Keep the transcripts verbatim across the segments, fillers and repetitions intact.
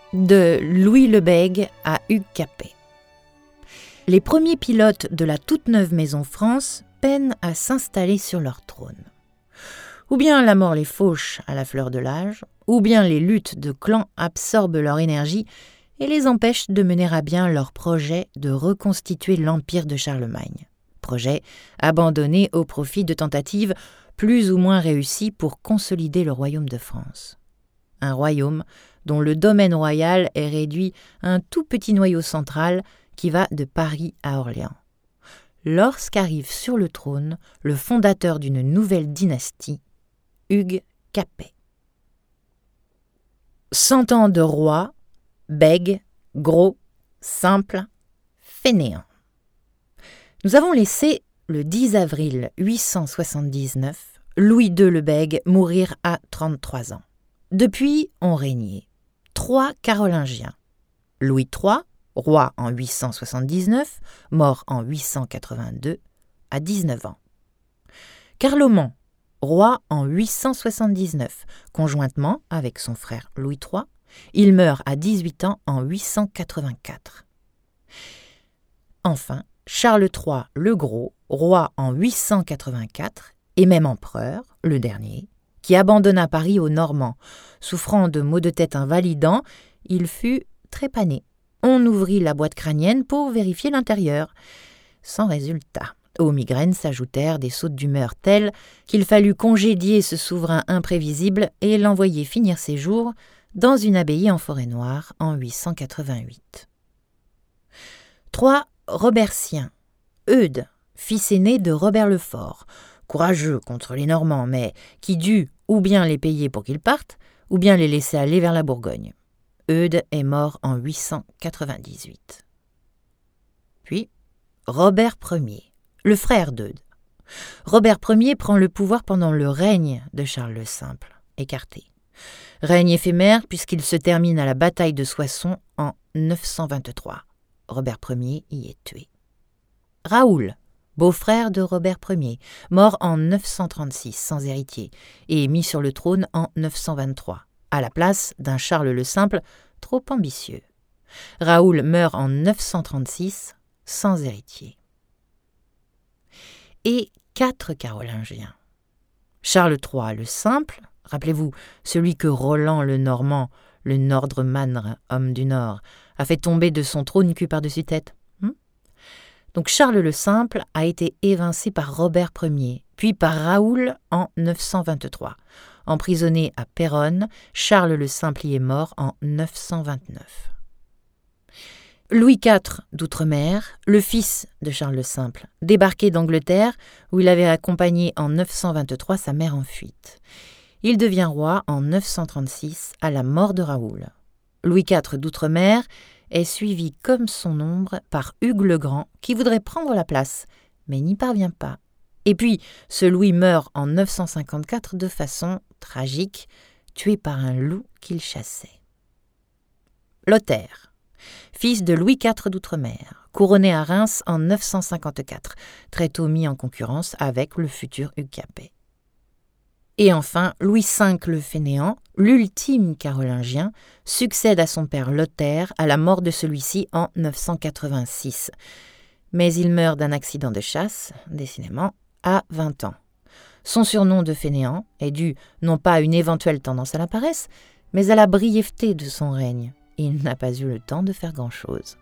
De Louis le Bègue à Hugues Capet. Les premiers pilotes de la toute neuve maison France peinent à s'installer sur leur trône. Ou bien la mort les fauche à la fleur de l'âge, ou bien les luttes de clans absorbent leur énergie et les empêchent de mener à bien leur projet de reconstituer l'empire de Charlemagne. Projet abandonné au profit de tentatives plus ou moins réussies pour consolider le royaume de France. Un royaume dont le domaine royal est réduit à un tout petit noyau central qui va de Paris à Orléans. Lorsqu'arrive sur le trône le fondateur d'une nouvelle dynastie, Hugues Capet. Cent ans de roi, bègue, gros, simple, fainéant. Nous avons laissé, le dix avril huit cent soixante-dix-neuf, Louis deux le Bègue mourir à trente-trois ans. Depuis ont régné trois Carolingiens. Louis trois, roi en huit cent soixante-dix-neuf, mort en huit cent quatre-vingt-deux, à dix-neuf ans. Carloman, roi en huit cent soixante-dix-neuf, conjointement avec son frère Louis trois, il meurt à dix-huit ans en huit cent quatre-vingt-quatre. Enfin, Charles trois le Gros, roi en huit cent quatre-vingt-quatre, et même empereur, le dernier, qui abandonna Paris aux Normands. Souffrant de maux de tête invalidants, il fut trépané. On ouvrit la boîte crânienne pour vérifier l'intérieur. Sans résultat. Aux migraines s'ajoutèrent des sautes d'humeur telles qu'il fallut congédier ce souverain imprévisible et l'envoyer finir ses jours dans une abbaye en Forêt-Noire en huit cent quatre-vingt-huit. Trois Robertiens. Eudes, fils aîné de Robert le Fort, courageux contre les Normands, mais qui dut ou bien les payer pour qu'ils partent, ou bien les laisser aller vers la Bourgogne. Eudes est mort en huit cent quatre-vingt-dix-huit. Puis, Robert Ier, le frère d'Eudes. Robert Ier prend le pouvoir pendant le règne de Charles le Simple, écarté. Règne éphémère puisqu'il se termine à la bataille de Soissons en neuf cent vingt-trois. Robert Ier y est tué. Raoul, beau-frère de Robert Ier, mort en neuf cent trente-six sans héritier et mis sur le trône en neuf cent vingt-trois, à la place d'un Charles le Simple trop ambitieux. Raoul meurt en neuf cent trente-six sans héritier. Et quatre Carolingiens. Charles trois le Simple, rappelez-vous, celui que Roland le Normand, le Nordmann, homme du Nord, a fait tomber de son trône cul par-dessus tête. Hmm Donc Charles le Simple a été évincé par Robert Ier, puis par Raoul en neuf cent vingt-trois. Emprisonné à Péronne, Charles le Simple y est mort en neuf cent vingt-neuf. Louis quatre d'Outre-mer, le fils de Charles le Simple, débarqué d'Angleterre où il avait accompagné en neuf cent vingt-trois sa mère en fuite. Il devient roi en neuf cent trente-six à la mort de Raoul. Louis quatre d'Outre-mer est suivi comme son ombre par Hugues le Grand qui voudrait prendre la place, mais n'y parvient pas. Et puis, ce Louis meurt en neuf cent cinquante-quatre de façon tragique, tué par un loup qu'il chassait. Lothaire, fils de Louis quatre d'Outre-mer, couronné à Reims en neuf cent cinquante-quatre, très tôt mis en concurrence avec le futur Hugues Capet. Et enfin, Louis cinq le Fainéant, l'ultime carolingien, succède à son père Lothaire à la mort de celui-ci en neuf cent quatre-vingt-six. Mais il meurt d'un accident de chasse, décidément, à vingt ans. Son surnom de Fainéant est dû non pas à une éventuelle tendance à la paresse, mais à la brièveté de son règne. Il n'a pas eu le temps de faire grand-chose.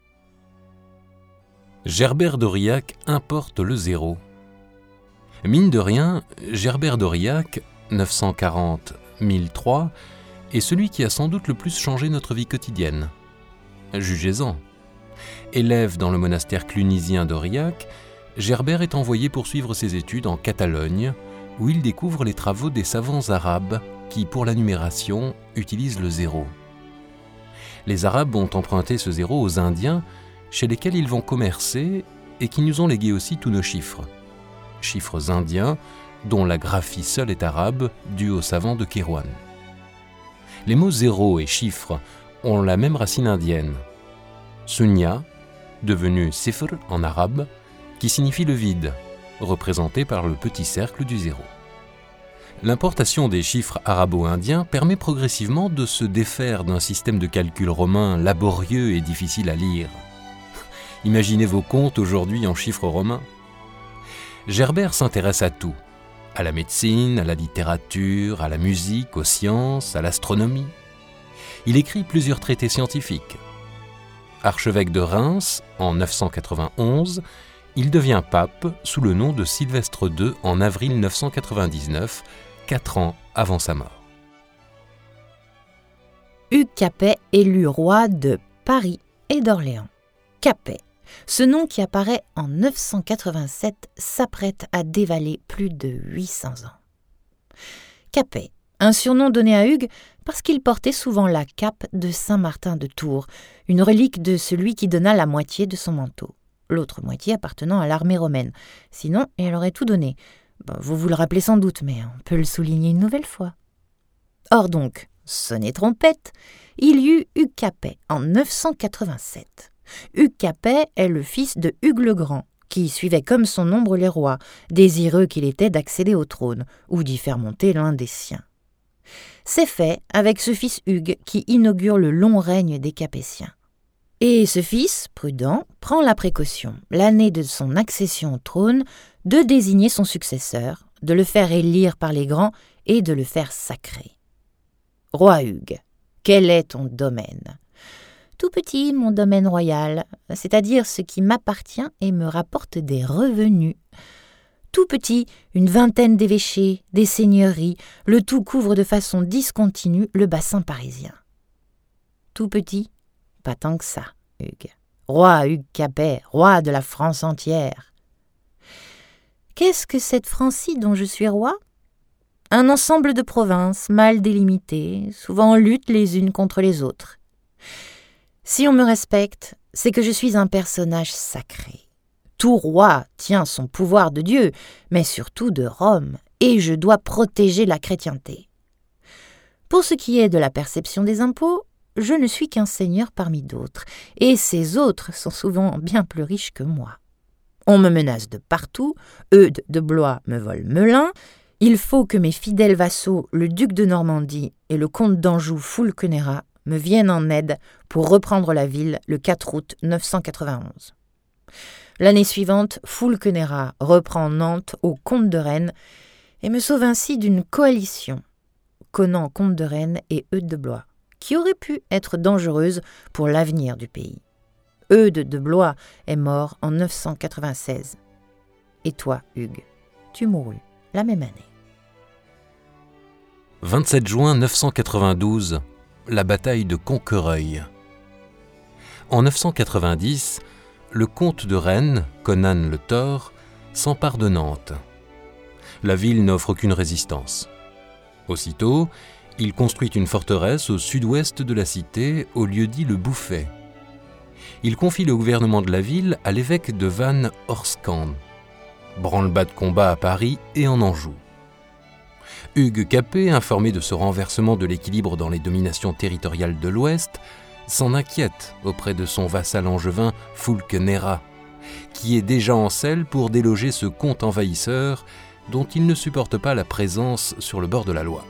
Gerbert d'Aurillac importe le zéro. Mine de rien, Gerbert d'Aurillac, neuf cent quarante à mille trois, est celui qui a sans doute le plus changé notre vie quotidienne. Jugez-en. Élève dans le monastère clunisien d'Aurillac, Gerbert est envoyé poursuivre ses études en Catalogne, où il découvre les travaux des savants arabes qui, pour la numération, utilisent le zéro. Les Arabes ont emprunté ce zéro aux Indiens, chez lesquels ils vont commercer et qui nous ont légué aussi tous nos chiffres. Chiffres indiens, dont la graphie seule est arabe, due aux savants de Kérouan. Les mots zéro et chiffre ont la même racine indienne. Sunya, devenu sifr en arabe, qui signifie le vide, représenté par le petit cercle du zéro. L'importation des chiffres arabo-indiens permet progressivement de se défaire d'un système de calcul romain laborieux et difficile à lire. Imaginez vos comptes aujourd'hui en chiffres romains. Gerbert s'intéresse à tout, à la médecine, à la littérature, à la musique, aux sciences, à l'astronomie. Il écrit plusieurs traités scientifiques. Archevêque de Reims en neuf cent quatre-vingt-onze, il devient pape sous le nom de Sylvestre deux en avril neuf cent quatre-vingt-dix-neuf, quatre ans avant sa mort. Hugues Capet élu roi de Paris et d'Orléans. Capet, ce nom qui apparaît en neuf cent quatre-vingt-sept, s'apprête à dévaler plus de huit cents ans. Capet, un surnom donné à Hugues parce qu'il portait souvent la cape de Saint-Martin de Tours, une relique de celui qui donna la moitié de son manteau, l'autre moitié appartenant à l'armée romaine. Sinon, il aurait tout donné. Bon, vous vous le rappelez sans doute, mais on peut le souligner une nouvelle fois. Or donc, sonnez trompette, il y eut Hugues Capet en neuf cent quatre-vingt-sept. Hugues Capet est le fils de Hugues le Grand, qui suivait comme son ombre les rois, désireux qu'il était d'accéder au trône, ou d'y faire monter l'un des siens. C'est fait avec ce fils Hugues qui inaugure le long règne des Capétiens. Et ce fils, prudent, prend la précaution, l'année de son accession au trône, de désigner son successeur, de le faire élire par les grands et de le faire sacrer. Roi Hugues, quel est ton domaine ? Tout petit, mon domaine royal, c'est-à-dire ce qui m'appartient et me rapporte des revenus. Tout petit, une vingtaine d'évêchés, des seigneuries, le tout couvre de façon discontinue le bassin parisien. Tout petit, pas tant que ça, Hugues. Roi Hugues Capet, roi de la France entière. Qu'est-ce que cette France-ci dont je suis roi ? Un ensemble de provinces mal délimitées, souvent en lutte les unes contre les autres. Si on me respecte, c'est que je suis un personnage sacré. Tout roi tient son pouvoir de Dieu, mais surtout de Rome, et je dois protéger la chrétienté. Pour ce qui est de la perception des impôts, je ne suis qu'un seigneur parmi d'autres, et ces autres sont souvent bien plus riches que moi. On me menace de partout, Eudes de Blois me vole Melun, il faut que mes fidèles vassaux, le duc de Normandie et le comte d'Anjou Fulquenera, me viennent en aide pour reprendre la ville le quatre août neuf cent quatre-vingt-onze. L'année suivante, Fulquenera reprend Nantes au comte de Rennes et me sauve ainsi d'une coalition, Conan comte de Rennes et Eudes de Blois, qui aurait pu être dangereuse pour l'avenir du pays. Eudes de Blois est mort en neuf cent quatre-vingt-seize. Et toi, Hugues, tu mourus la même année. vingt-sept juin neuf cent quatre-vingt-douze, la bataille de Conquereuil. En neuf cent quatre-vingt-dix, le comte de Rennes, Conan le Thor, s'empare de Nantes. La ville n'offre aucune résistance. Aussitôt, il construit une forteresse au sud-ouest de la cité, au lieu-dit le Bouffay. Il confie le gouvernement de la ville à l'évêque de Vannes Orscan. Branle-bas de combat à Paris et en Anjou. Hugues Capet, informé de ce renversement de l'équilibre dans les dominations territoriales de l'Ouest, s'en inquiète auprès de son vassal angevin Fulquenera, qui est déjà en selle pour déloger ce comte envahisseur dont il ne supporte pas la présence sur le bord de la Loire.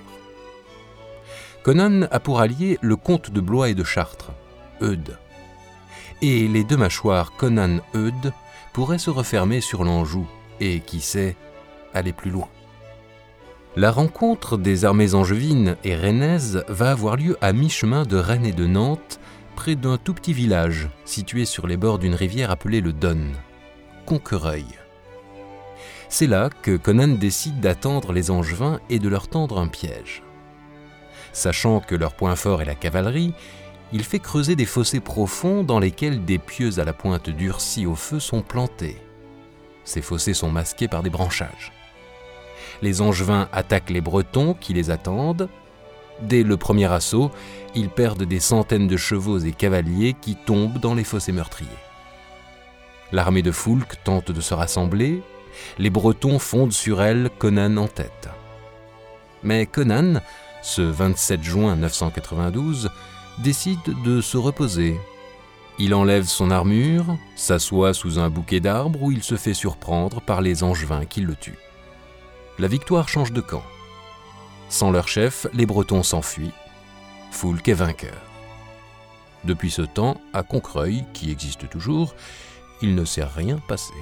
Conan a pour allié le comte de Blois et de Chartres, Eudes. Et les deux mâchoires Conan-Eudes pourraient se refermer sur l'Anjou et, qui sait, aller plus loin. La rencontre des armées angevines et rennaises va avoir lieu à mi-chemin de Rennes et de Nantes, près d'un tout petit village situé sur les bords d'une rivière appelée le Don, Conquereuil. C'est là que Conan décide d'attendre les Angevins et de leur tendre un piège. Sachant que leur point fort est la cavalerie, il fait creuser des fossés profonds dans lesquels des pieux à la pointe durcie au feu sont plantés. Ces fossés sont masqués par des branchages. Les Angevins attaquent les Bretons qui les attendent. Dès le premier assaut, ils perdent des centaines de chevaux et cavaliers qui tombent dans les fossés meurtriers. L'armée de Foulques tente de se rassembler. Les Bretons fondent sur elle, Conan en tête. Mais Conan, ce vingt-sept juin neuf cent quatre-vingt-douze, décide de se reposer. Il enlève son armure, s'assoit sous un bouquet d'arbres où il se fait surprendre par les Angevins qui le tuent. La victoire change de camp. Sans leur chef, les Bretons s'enfuient. Foulques est vainqueur. Depuis ce temps, à Concreuil, qui existe toujours, il ne s'est rien passé.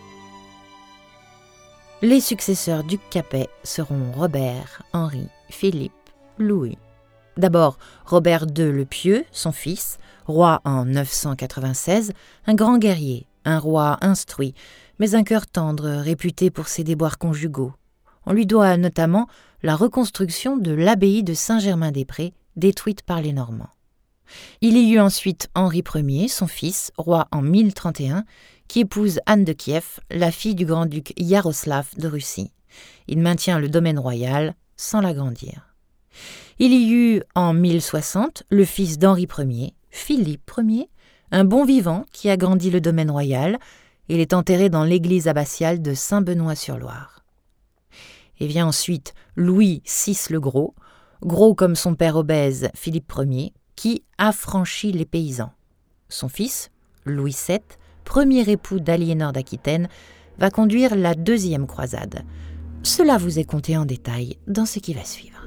Les successeurs du Capet seront Robert, Henri, Philippe, Louis. D'abord, Robert deux le Pieux, son fils, roi en neuf cent quatre-vingt-seize, un grand guerrier, un roi instruit, mais un cœur tendre, réputé pour ses déboires conjugaux. On lui doit notamment la reconstruction de l'abbaye de Saint-Germain-des-Prés, détruite par les Normands. Il y eut ensuite Henri Ier, son fils, roi en mille trente et un, qui épouse Anne de Kiev, la fille du grand-duc Yaroslav de Russie. Il maintient le domaine royal sans l'agrandir. Il y eut en mille soixante le fils d'Henri Ier, Philippe Ier, un bon vivant qui agrandit le domaine royal. Il est enterré dans l'église abbatiale de Saint-Benoît-sur-Loire. Et vient ensuite Louis six le Gros, gros comme son père obèse Philippe Ier, qui affranchit les paysans. Son fils, Louis sept, premier époux d'Aliénor d'Aquitaine, va conduire la deuxième croisade. Cela vous est conté en détail dans ce qui va suivre.